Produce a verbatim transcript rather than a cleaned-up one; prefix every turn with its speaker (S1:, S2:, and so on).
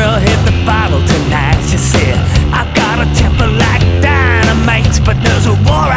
S1: girl hit the bottle tonight. She said, I've got a temper like dynamite, but there's a war